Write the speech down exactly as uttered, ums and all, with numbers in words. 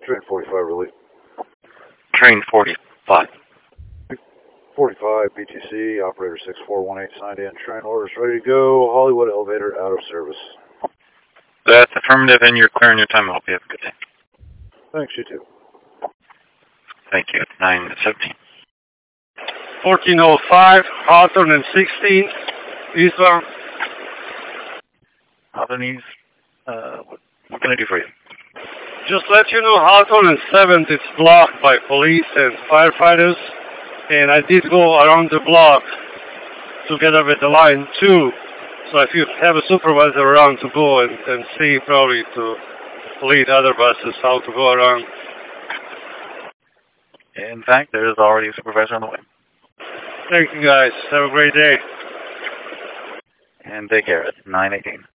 Train forty-five, relief. Train forty-five. forty-five, B T C, operator six four one eight signed in. Train orders ready to go. Hollywood elevator out of service. That's affirmative, and you're clearing your time. I hope you have a good day. Thanks, you too. Thank you. nine seventeen. fourteen oh five, Hawthorne and sixteen, eastbound. Hawthorne East, uh, what, what can I do for you? Just let you know, Hawthorne and seventh is blocked by police and firefighters, and I did go around the block together with the line too. So if you have a supervisor around to go and, and see probably to lead other buses how to go around. In fact, there is already a supervisor on the way. Thank you guys. Have a great day. And take care. It's nine eighteen.